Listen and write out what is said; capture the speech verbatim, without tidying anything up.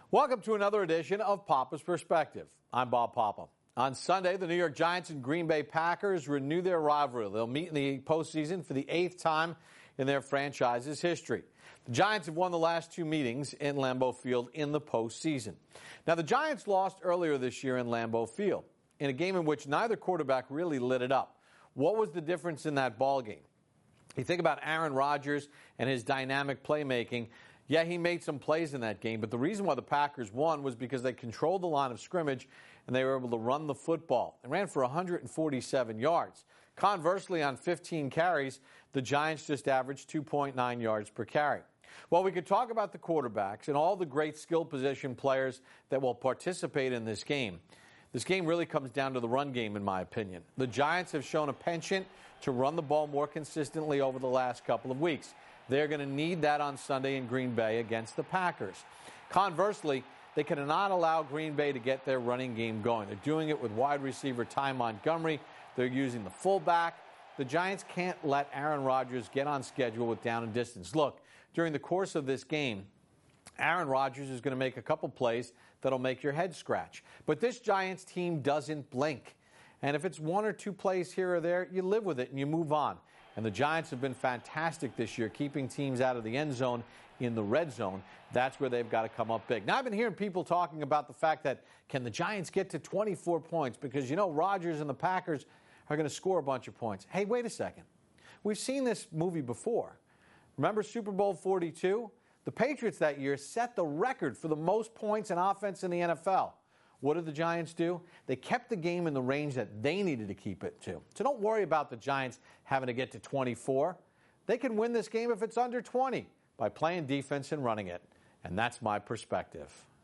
Welcome to another edition of Papa's Perspective. I'm Bob Papa. On Sunday, the New York Giants and Green Bay Packers renew their rivalry. They'll meet in the postseason for the eighth time in their franchise's history. The Giants have won the last two meetings in Lambeau Field in the postseason. Now, the Giants lost earlier this year in Lambeau Field in a game in which neither quarterback really lit it up. What was the difference in that ball game? You think about Aaron Rodgers and his dynamic playmaking. Yeah, he made some plays in that game, but the reason why the Packers won was because they controlled the line of scrimmage and they were able to run the football. They ran for one hundred forty-seven yards. Conversely, on fifteen carries, the Giants just averaged two point nine yards per carry. Well, we could talk about the quarterbacks and all the great skill position players that will participate in this game. This game really comes down to the run game, in my opinion. The Giants have shown a penchant to run the ball more consistently over the last couple of weeks. They're going to need that on Sunday in Green Bay against the Packers. Conversely, they cannot allow Green Bay to get their running game going. They're doing it with wide receiver Ty Montgomery. They're using the fullback. The Giants can't let Aaron Rodgers get on schedule with down and distance. Look, during the course of this game, Aaron Rodgers is going to make a couple plays that'll make your head scratch. But this Giants team doesn't blink. And if it's one or two plays here or there, you live with it and you move on. And the Giants have been fantastic this year, keeping teams out of the end zone in the red zone. That's where they've got to come up big. Now, I've been hearing people talking about the fact that can the Giants get to twenty-four points? Because, you know, Rodgers and the Packers are going to score a bunch of points. Hey, wait a second. We've seen this movie before. Remember Super Bowl forty-two? The Patriots that year set the record for the most points in offense in the N F L. What did the Giants do? They kept the game in the range that they needed to keep it to. So don't worry about the Giants having to get to twenty-four. They can win this game if it's under twenty by playing defense and running it. And that's my perspective.